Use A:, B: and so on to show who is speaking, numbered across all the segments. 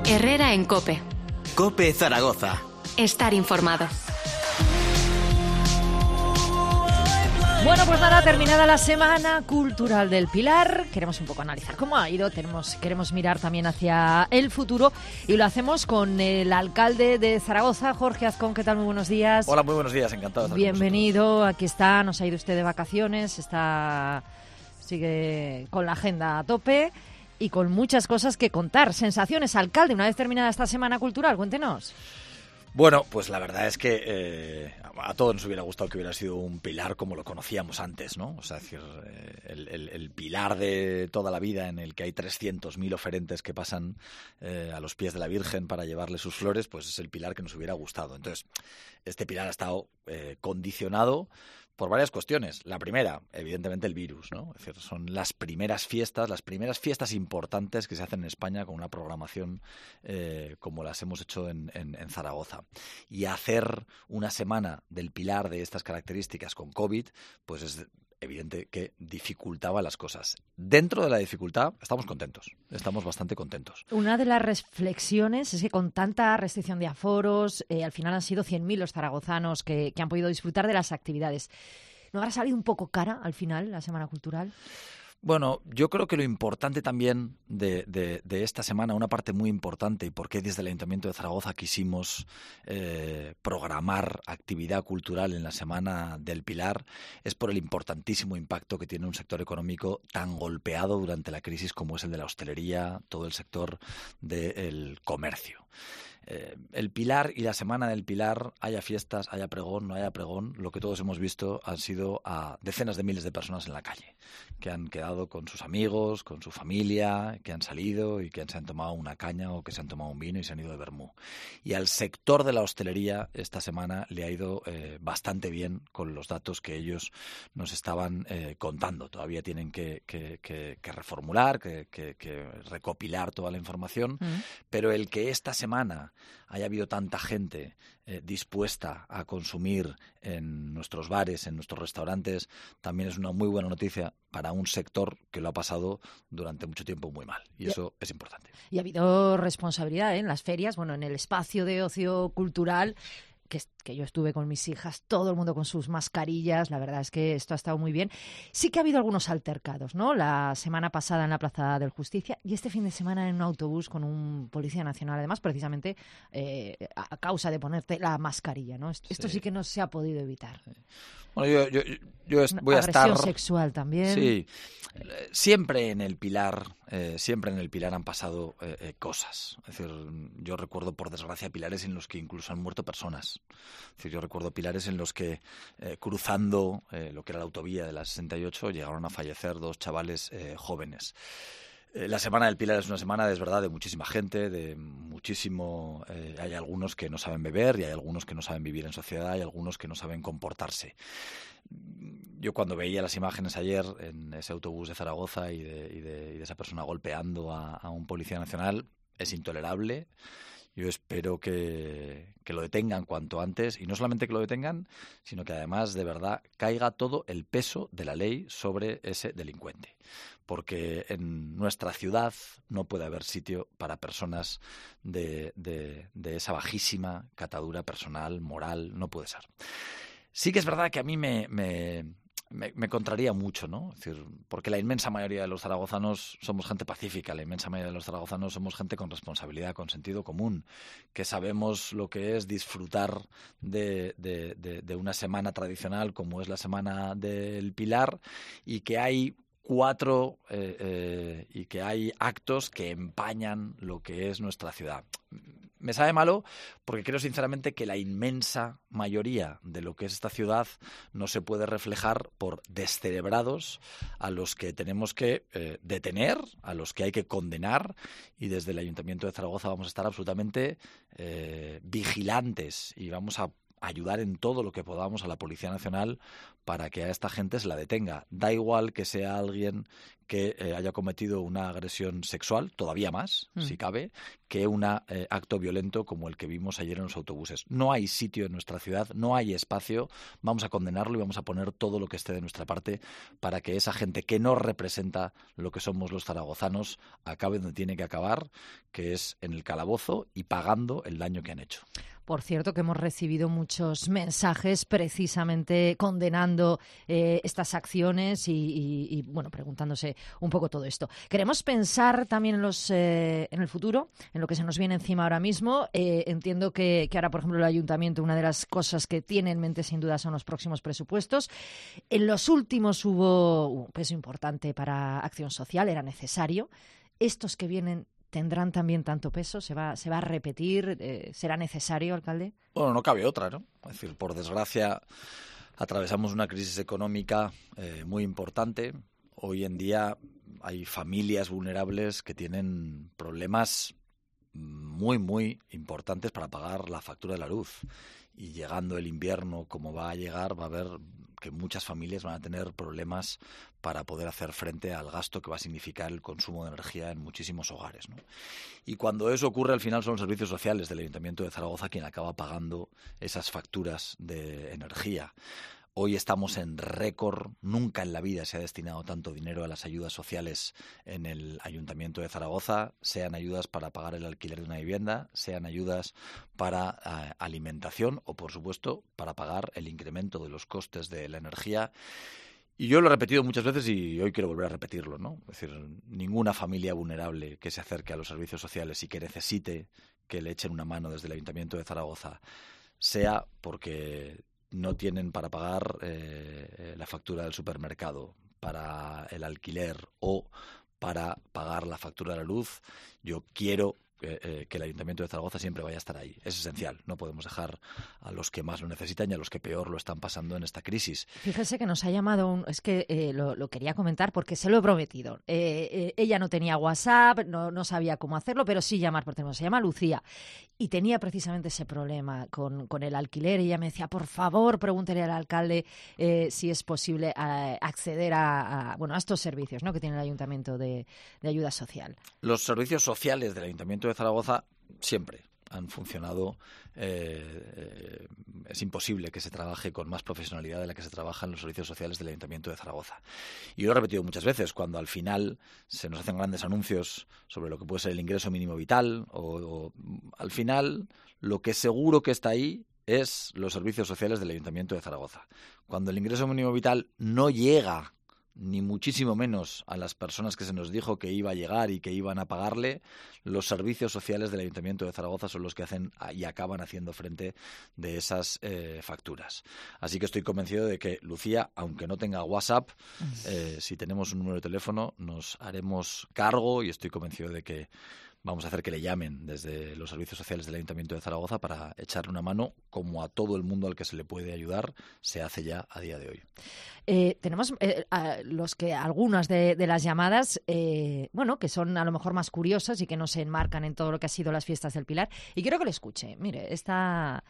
A: Herrera en COPE.
B: COPE Zaragoza.
A: Estar informado.
C: Bueno, pues nada, terminada la Semana Cultural del Pilar, queremos un poco analizar cómo ha ido, queremos mirar también hacia el futuro y lo hacemos con el alcalde de Zaragoza, Jorge Azcón. ¿Qué tal? Muy buenos días.
D: Hola, muy buenos días, encantado de estar
C: Bienvenido, aquí está, nos ha ido usted de vacaciones, sigue con la agenda a tope y con muchas cosas que contar. Sensaciones, alcalde, una vez terminada esta Semana Cultural, cuéntenos.
D: Bueno, pues la verdad es que a todos nos hubiera gustado que hubiera sido un pilar como lo conocíamos antes, ¿no? O sea, es decir, el pilar de toda la vida en el que hay 300.000 oferentes que pasan a los pies de la Virgen para llevarle sus flores, pues es el pilar que nos hubiera gustado. Entonces, este pilar ha estado condicionado por varias cuestiones. La primera, evidentemente, el virus, ¿no? Es decir, son las primeras fiestas importantes que se hacen en España con una programación como las hemos hecho en Zaragoza. Y hacer una semana del Pilar de estas características con COVID, pues es evidente que dificultaba las cosas. Dentro de la dificultad estamos contentos, estamos bastante contentos.
C: Una de las reflexiones es que con tanta restricción de aforos, al final han sido 100.000 los zaragozanos que han podido disfrutar de las actividades. ¿No habrá salido un poco cara al final la Semana Cultural?
D: Bueno, yo creo que lo importante también de esta semana, una parte muy importante, y por qué desde el Ayuntamiento de Zaragoza quisimos programar actividad cultural en la Semana del Pilar, es por el importantísimo impacto que tiene un sector económico tan golpeado durante la crisis como es el de la hostelería, todo el sector del comercio. El Pilar y la Semana del Pilar, haya fiestas, haya pregón, no haya pregón, lo que todos hemos visto han sido a decenas de miles de personas en la calle, que han quedado con sus amigos, con su familia, que han salido y que se han tomado una caña o que se han tomado un vino y se han ido de vermú. Y al sector de la hostelería esta semana le ha ido bastante bien con los datos que ellos nos estaban contando. Todavía tienen que reformular, que recopilar toda la información, pero el que esta semana haya habido tanta gente dispuesta a consumir en nuestros bares, en nuestros restaurantes, también es una muy buena noticia para un sector que lo ha pasado durante mucho tiempo muy mal. Y eso es importante.
C: Y ha habido responsabilidad en las ferias, bueno, en el espacio de ocio cultural, que yo estuve con mis hijas, todo el mundo con sus mascarillas, la verdad es que esto ha estado muy bien. Sí que ha habido algunos altercados, ¿no? La semana pasada en la Plaza del Justicia y este fin de semana en un autobús con un policía nacional, además, precisamente a causa de ponerte la mascarilla, ¿no? Esto sí que no se ha podido evitar.
D: Sí. Bueno, yo voy a estar...
C: Agresión sexual también.
D: Sí. Siempre en el Pilar han pasado cosas. Es decir, yo recuerdo, por desgracia, pilares en los que incluso han muerto personas. Es decir, yo recuerdo pilares en los que cruzando lo que era la autovía de la 68 llegaron a fallecer dos chavales jóvenes. La Semana del Pilar es una semana, es verdad, de muchísima gente, de muchísimo... hay algunos que no saben beber y hay algunos que no saben vivir en sociedad, hay algunos que no saben comportarse. Yo cuando veía las imágenes ayer en ese autobús de Zaragoza y de esa persona golpeando a un policía nacional, es intolerable. Yo espero que lo detengan cuanto antes, y no solamente que lo detengan, sino que además de verdad caiga todo el peso de la ley sobre ese delincuente. Porque en nuestra ciudad no puede haber sitio para personas de esa bajísima catadura personal, moral, no puede ser. Sí que es verdad que a mí me contraría mucho, ¿no? Es decir, porque la inmensa mayoría de los zaragozanos somos gente pacífica, la inmensa mayoría de los zaragozanos somos gente con responsabilidad, con sentido común, que sabemos lo que es disfrutar de una semana tradicional como es la Semana del Pilar, y que hay y que hay actos que empañan lo que es nuestra ciudad. Me sabe malo porque creo sinceramente que la inmensa mayoría de lo que es esta ciudad no se puede reflejar por descerebrados a los que tenemos que detener, a los que hay que condenar, y desde el Ayuntamiento de Zaragoza vamos a estar absolutamente vigilantes y vamos a ayudar en todo lo que podamos a la Policía Nacional para que a esta gente se la detenga. Da igual que sea alguien que haya cometido una agresión sexual, todavía más, si cabe, que un acto violento como el que vimos ayer en los autobuses. No hay sitio en nuestra ciudad, no hay espacio, vamos a condenarlo y vamos a poner todo lo que esté de nuestra parte para que esa gente que no representa lo que somos los zaragozanos acabe donde tiene que acabar, que es en el calabozo y pagando el daño que han hecho.
C: Por cierto, que hemos recibido muchos mensajes precisamente condenando estas acciones y bueno, preguntándose un poco todo esto. Queremos pensar también en el futuro, en lo que se nos viene encima ahora mismo. Entiendo que ahora, por ejemplo, el Ayuntamiento, una de las cosas que tiene en mente sin duda son los próximos presupuestos. En los últimos hubo un peso importante para acción social, era necesario. Estos que vienen, ¿tendrán también tanto peso? ¿Se va a repetir? ¿Será necesario, alcalde?
D: Bueno, no cabe otra, ¿no? Es decir, por desgracia, atravesamos una crisis económica muy importante. Hoy en día hay familias vulnerables que tienen problemas muy, muy importantes para pagar la factura de la luz. Y llegando el invierno, como va a llegar, va a haber que muchas familias van a tener problemas para poder hacer frente al gasto que va a significar el consumo de energía en muchísimos hogares, ¿no? Y cuando eso ocurre, al final son los servicios sociales del Ayuntamiento de Zaragoza quien acaba pagando esas facturas de energía. Hoy estamos en récord, nunca en la vida se ha destinado tanto dinero a las ayudas sociales en el Ayuntamiento de Zaragoza, sean ayudas para pagar el alquiler de una vivienda, sean ayudas para alimentación o, por supuesto, para pagar el incremento de los costes de la energía. Y yo lo he repetido muchas veces y hoy quiero volver a repetirlo, ¿no? Es decir, ninguna familia vulnerable que se acerque a los servicios sociales y que necesite que le echen una mano desde el Ayuntamiento de Zaragoza, sea porque no tienen para pagar la factura del supermercado, para el alquiler o para pagar la factura de la luz, yo quiero que el Ayuntamiento de Zaragoza siempre vaya a estar ahí. Es esencial. No podemos dejar a los que más lo necesitan y a los que peor lo están pasando en esta crisis.
C: Fíjese que nos ha llamado, es que lo quería comentar porque se lo he prometido. Ella no tenía WhatsApp, no sabía cómo hacerlo, pero sí llamar por teléfono. Se llama Lucía y tenía precisamente ese problema con el alquiler. Ella me decía, por favor, pregúntele al alcalde si es posible acceder a estos servicios, ¿no?, que tiene el Ayuntamiento de ayuda social.
D: Los servicios sociales del Ayuntamiento de Zaragoza siempre han funcionado. Es imposible que se trabaje con más profesionalidad de la que se trabaja en los servicios sociales del Ayuntamiento de Zaragoza. Y yo lo he repetido muchas veces, cuando al final se nos hacen grandes anuncios sobre lo que puede ser el ingreso mínimo vital, o al final lo que seguro que está ahí es los servicios sociales del Ayuntamiento de Zaragoza. Cuando el ingreso mínimo vital no llega ni muchísimo menos a las personas que se nos dijo que iba a llegar y que iban a pagarle, los servicios sociales del Ayuntamiento de Zaragoza son los que hacen y acaban haciendo frente de esas facturas. Así que estoy convencido de que Lucía, aunque no tenga WhatsApp, si tenemos un número de teléfono nos haremos cargo y estoy convencido de que vamos a hacer que le llamen desde los servicios sociales del Ayuntamiento de Zaragoza para echarle una mano, como a todo el mundo al que se le puede ayudar se hace ya a día de hoy.
C: Tenemos algunas de las llamadas, que son a lo mejor más curiosas y que no se enmarcan en todo lo que ha sido las fiestas del Pilar. Y quiero que lo escuche. Mire, esta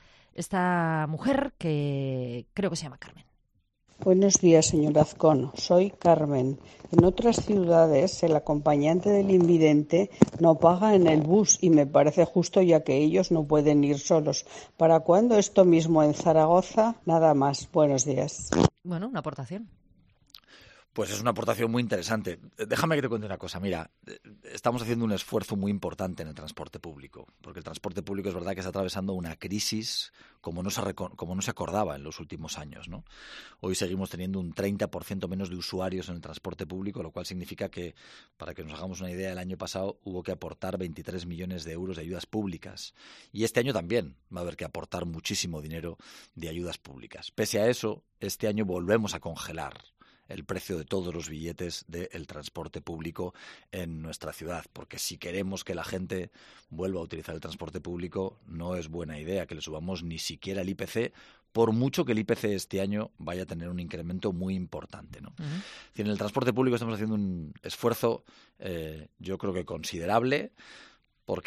C: mujer que creo que se llama Carmen.
E: Buenos días, señor Azcón. Soy Carmen. En otras ciudades, el acompañante del invidente no paga en el bus y me parece justo, ya que ellos no pueden ir solos. ¿Para cuándo esto mismo en Zaragoza? Nada más. Buenos días.
C: Bueno, una aportación.
D: Pues es una aportación muy interesante. Déjame que te cuente una cosa. Mira, estamos haciendo un esfuerzo muy importante en el transporte público, porque el transporte público es verdad que está atravesando una crisis como no se acordaba en los últimos años, ¿no? Hoy seguimos teniendo un 30% menos de usuarios en el transporte público, lo cual significa que, para que nos hagamos una idea, el año pasado hubo que aportar 23 millones de euros de ayudas públicas. Y este año también va a haber que aportar muchísimo dinero de ayudas públicas. Pese a eso, este año volvemos a congelar el precio de todos los billetes del transporte público en nuestra ciudad, porque si queremos que la gente vuelva a utilizar el transporte público, no es buena idea que le subamos ni siquiera el IPC, por mucho que el IPC este año vaya a tener un incremento muy importante, ¿no? Uh-huh. Es decir, en el transporte público estamos haciendo un esfuerzo, yo creo que considerable, porque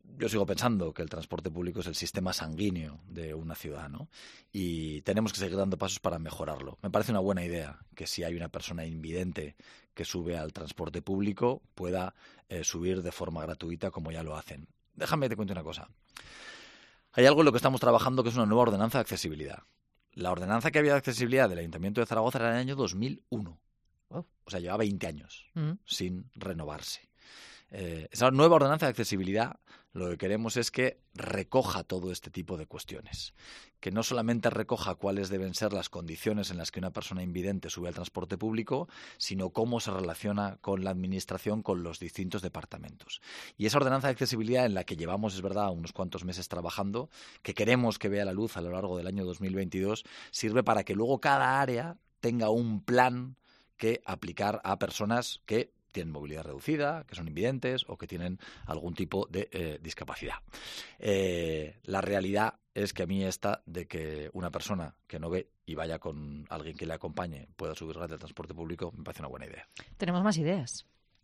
D: yo sigo pensando que el transporte público es el sistema sanguíneo de una ciudad, ¿no? Y tenemos que seguir dando pasos para mejorarlo. Me parece una buena idea que si hay una persona invidente que sube al transporte público pueda subir de forma gratuita como ya lo hacen. Déjame que te cuente una cosa. Hay algo en lo que estamos trabajando que es una nueva ordenanza de accesibilidad. La ordenanza que había de accesibilidad del Ayuntamiento de Zaragoza era en el año 2001. O sea, lleva 20 años sin renovarse. Esa nueva ordenanza de accesibilidad lo que queremos es que recoja todo este tipo de cuestiones. Que no solamente recoja cuáles deben ser las condiciones en las que una persona invidente sube al transporte público, sino cómo se relaciona con la administración, con los distintos departamentos. Y esa ordenanza de accesibilidad en la que llevamos, es verdad, unos cuantos meses trabajando, que queremos que vea la luz a lo largo del año 2022, sirve para que luego cada área tenga un plan que aplicar a personas que tienen movilidad reducida, que son invidentes o que tienen algún tipo de discapacidad. La realidad es que a mí esta de que una persona que no ve y vaya con alguien que le acompañe pueda subir gratis al transporte público me parece una buena idea.
C: Tenemos más ideas.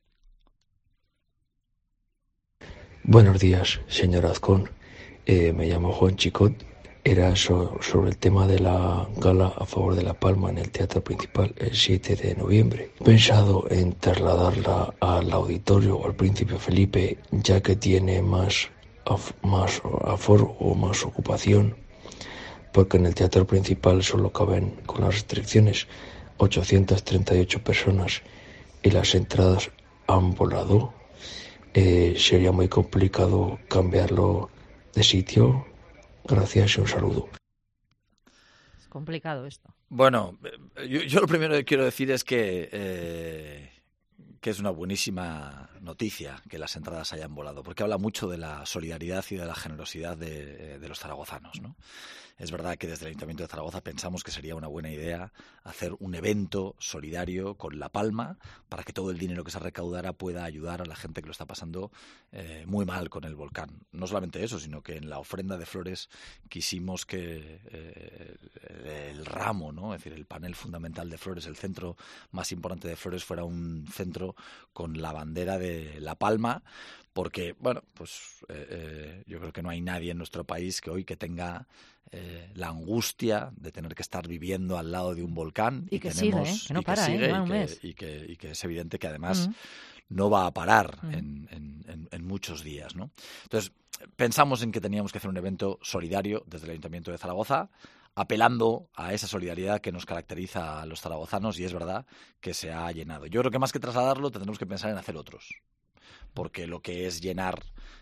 F: Buenos días, señor Azcón. Me llamo Juan Chicot. Era sobre el tema de la gala a favor de La Palma en el Teatro Principal el 7 de noviembre. He pensado en trasladarla al auditorio o al Príncipe Felipe, ya que tiene más aforo o más ocupación, porque en el Teatro Principal solo caben, con las restricciones, 838 personas y las entradas han volado. Sería muy complicado cambiarlo de sitio. Gracias y un saludo.
C: Es complicado esto.
D: Bueno, yo lo primero que quiero decir es que es una buenísima noticia que las entradas hayan volado, porque habla mucho de la solidaridad y de la generosidad de los zaragozanos, ¿no? Es verdad que desde el Ayuntamiento de Zaragoza pensamos que sería una buena idea hacer un evento solidario con La Palma para que todo el dinero que se recaudara pueda ayudar a la gente que lo está pasando muy mal con el volcán. No solamente eso, sino que en la ofrenda de flores quisimos que el ramo, ¿no? Es decir, el panel fundamental de flores, el centro más importante de flores, fuera un centro con la bandera de La Palma, porque, bueno, pues yo creo que no hay nadie en nuestro país que hoy que tenga la angustia de tener que estar viviendo al lado de un volcán
C: y que sigue, que no para,
D: y que es evidente que además no va a parar en muchos días, ¿no? Entonces, pensamos en que teníamos que hacer un evento solidario desde el Ayuntamiento de Zaragoza, apelando a esa solidaridad que nos caracteriza a los zaragozanos, y es verdad que se ha llenado. Yo creo que más que trasladarlo tendremos que pensar en hacer otros, porque lo que es llenar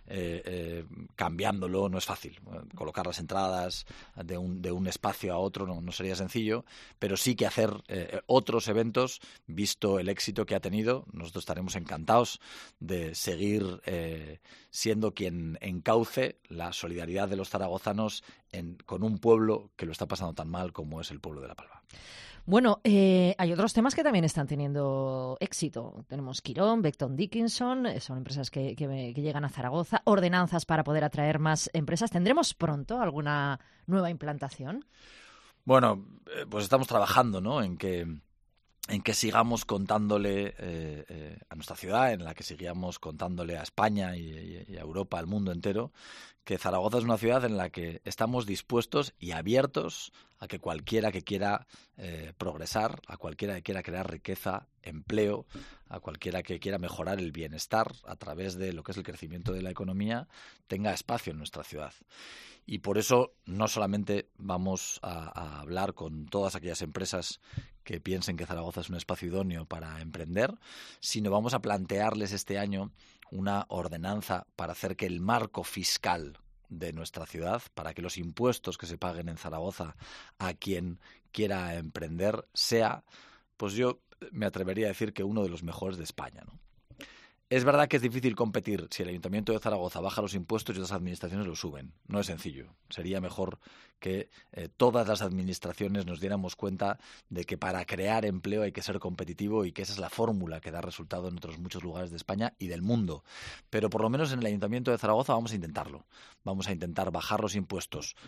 D: cambiándolo no es fácil. Colocar las entradas de un espacio a otro no sería sencillo, pero sí que hacer otros eventos, visto el éxito que ha tenido. Nosotros estaremos encantados de seguir siendo quien encauce la solidaridad de los zaragozanos con un pueblo que lo está pasando tan mal como es el pueblo de La Palma.
C: Bueno, hay otros temas que también están teniendo éxito. Tenemos Quirón, Becton Dickinson, son empresas que llegan a Zaragoza, ordenanzas para poder atraer más empresas. ¿Tendremos pronto alguna nueva implantación?
D: Bueno, pues estamos trabajando, ¿no?, en que sigamos contándole a nuestra ciudad, en la que sigamos contándole a España y a Europa, al mundo entero, que Zaragoza es una ciudad en la que estamos dispuestos y abiertos a que cualquiera que quiera progresar, a cualquiera que quiera crear riqueza, empleo, a cualquiera que quiera mejorar el bienestar a través de lo que es el crecimiento de la economía, tenga espacio en nuestra ciudad. Y por eso no solamente vamos a hablar con todas aquellas empresas que piensen que Zaragoza es un espacio idóneo para emprender, sino vamos a plantearles este año una ordenanza para hacer que el marco fiscal de nuestra ciudad, para que los impuestos que se paguen en Zaragoza a quien quiera emprender sea, pues yo me atrevería a decir que uno de los mejores de España, ¿no? Es verdad que es difícil competir si el Ayuntamiento de Zaragoza baja los impuestos y otras administraciones lo suben. No es sencillo. Sería mejor que todas las administraciones nos diéramos cuenta de que para crear empleo hay que ser competitivo y que esa es la fórmula que da resultado en otros muchos lugares de España y del mundo. Pero por lo menos en el Ayuntamiento de Zaragoza vamos a intentarlo. Vamos a intentar bajar los impuestos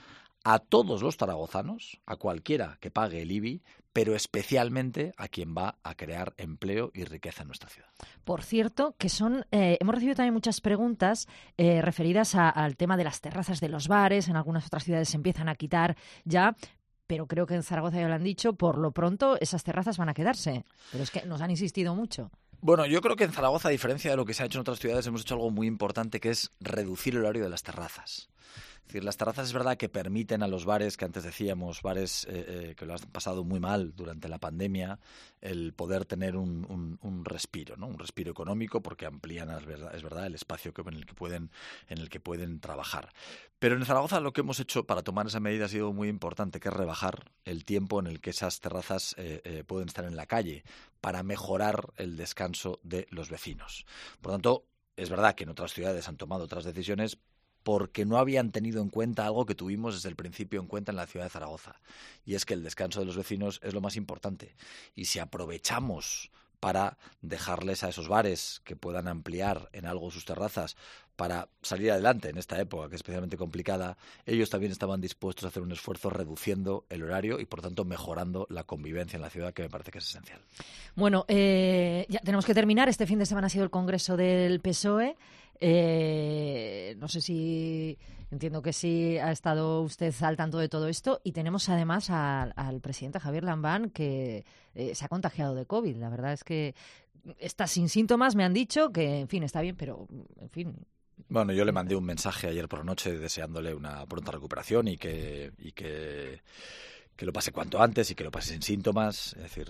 D: a todos los zaragozanos, a cualquiera que pague el IBI, pero especialmente a quien va a crear empleo y riqueza en nuestra ciudad.
C: Por cierto, que hemos recibido también muchas preguntas referidas al tema de las terrazas de los bares. En algunas otras ciudades se empiezan a quitar ya, pero creo que en Zaragoza ya lo han dicho, por lo pronto esas terrazas van a quedarse. Pero es que nos han insistido mucho.
D: Bueno, yo creo que en Zaragoza, a diferencia de lo que se ha hecho en otras ciudades, hemos hecho algo muy importante, que es reducir el horario de las terrazas. Es decir, las terrazas es verdad que permiten a los bares, que antes decíamos, bares que lo han pasado muy mal durante la pandemia, el poder tener un respiro, ¿no? Un respiro económico, porque amplían, es verdad, el espacio en el que pueden trabajar. Pero en Zaragoza lo que hemos hecho para tomar esa medida ha sido muy importante, que es rebajar el tiempo en el que esas terrazas pueden estar en la calle, para mejorar el descanso de los vecinos. Por lo tanto, es verdad que en otras ciudades han tomado otras decisiones, porque no habían tenido en cuenta algo que tuvimos desde el principio en cuenta en la ciudad de Zaragoza, y es que el descanso de los vecinos es lo más importante. Y si aprovechamos para dejarles a esos bares que puedan ampliar en algo sus terrazas para salir adelante en esta época que es especialmente complicada, ellos también estaban dispuestos a hacer un esfuerzo reduciendo el horario y, por tanto, mejorando la convivencia en la ciudad, que me parece que es esencial.
C: Bueno, ya tenemos que terminar. Este fin de semana ha sido el Congreso del PSOE. No sé si... Entiendo que sí ha estado usted al tanto de todo esto. Y tenemos además al presidente Javier Lambán, que se ha contagiado de COVID. La verdad es que está sin síntomas, me han dicho, que en fin, está bien, pero en fin...
D: Bueno, yo le mandé un mensaje ayer por la noche deseándole una pronta recuperación y que lo pase cuanto antes y que lo pase sin síntomas. Es decir,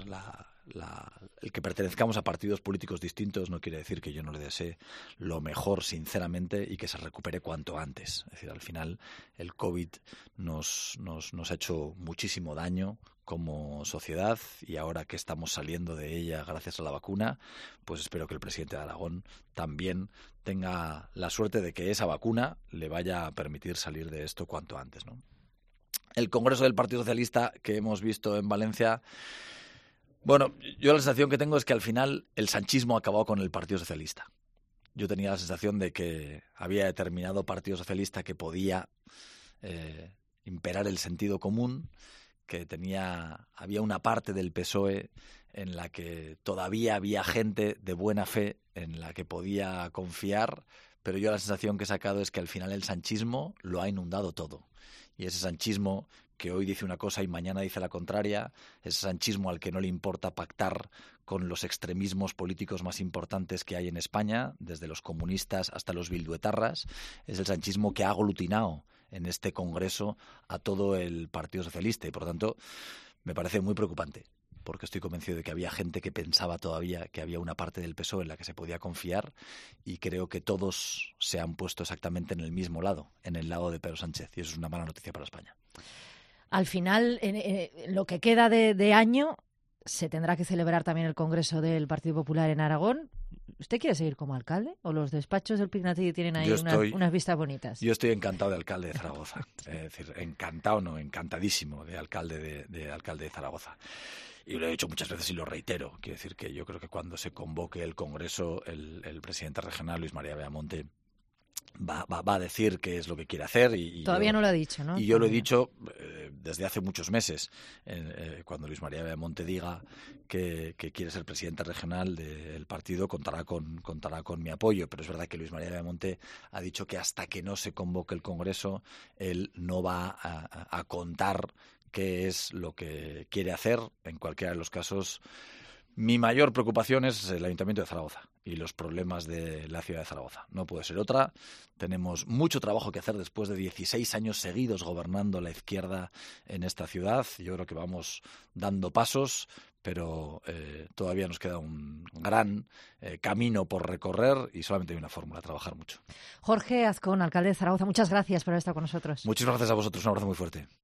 D: el que pertenezcamos a partidos políticos distintos no quiere decir que yo no le desee lo mejor, sinceramente, y que se recupere cuanto antes. Es decir, al final el COVID nos ha hecho muchísimo daño como sociedad, y ahora que estamos saliendo de ella gracias a la vacuna, pues espero que el presidente de Aragón también tenga la suerte de que esa vacuna le vaya a permitir salir de esto cuanto antes, ¿no? El Congreso del Partido Socialista que hemos visto en Valencia, bueno, yo la sensación que tengo es que al final el sanchismo ha acabado con el Partido Socialista. Yo tenía la sensación de que había determinado Partido Socialista que podía imperar el sentido común, que había una parte del PSOE en la que todavía había gente de buena fe en la que podía confiar, pero yo la sensación que he sacado es que al final el sanchismo lo ha inundado todo. Y ese sanchismo que hoy dice una cosa y mañana dice la contraria, ese sanchismo al que no le importa pactar con los extremismos políticos más importantes que hay en España, desde los comunistas hasta los bilduetarras, es el sanchismo que ha aglutinado en este Congreso a todo el Partido Socialista, y por tanto me parece muy preocupante, porque estoy convencido de que había gente que pensaba todavía que había una parte del PSOE en la que se podía confiar, y creo que todos se han puesto exactamente en el mismo lado, en el lado de Pedro Sánchez, y eso es una mala noticia para España.
C: Al final, en lo que queda de año, se tendrá que celebrar también el Congreso del Partido Popular en Aragón. ¿Usted quiere seguir como alcalde? ¿O los despachos del Pignatelli tienen ahí unas vistas bonitas?
D: Yo estoy encantado de alcalde de Zaragoza. Es decir, encantado, no, encantadísimo de alcalde de Zaragoza. Y lo he dicho muchas veces y lo reitero. Quiero decir que yo creo que cuando se convoque el Congreso, el presidente regional, Luis María Beamonte, va a decir qué es lo que quiere hacer.
C: Todavía no lo ha dicho, ¿no?
D: Y yo lo he dicho desde hace muchos meses. Cuando Luis María Beamonte diga que quiere ser presidente regional del partido, contará con mi apoyo. Pero es verdad que Luis María Beamonte ha dicho que hasta que no se convoque el Congreso, él no va a contar qué es lo que quiere hacer. En cualquiera de los casos, mi mayor preocupación es el Ayuntamiento de Zaragoza y los problemas de la ciudad de Zaragoza. No puede ser otra. Tenemos mucho trabajo que hacer después de 16 años seguidos gobernando la izquierda en esta ciudad. Yo creo que vamos dando pasos, pero todavía nos queda un gran camino por recorrer, y solamente hay una fórmula: trabajar mucho.
C: Jorge Azcón, alcalde de Zaragoza, muchas gracias por haber estado con nosotros.
D: Muchísimas gracias a vosotros. Un abrazo muy fuerte.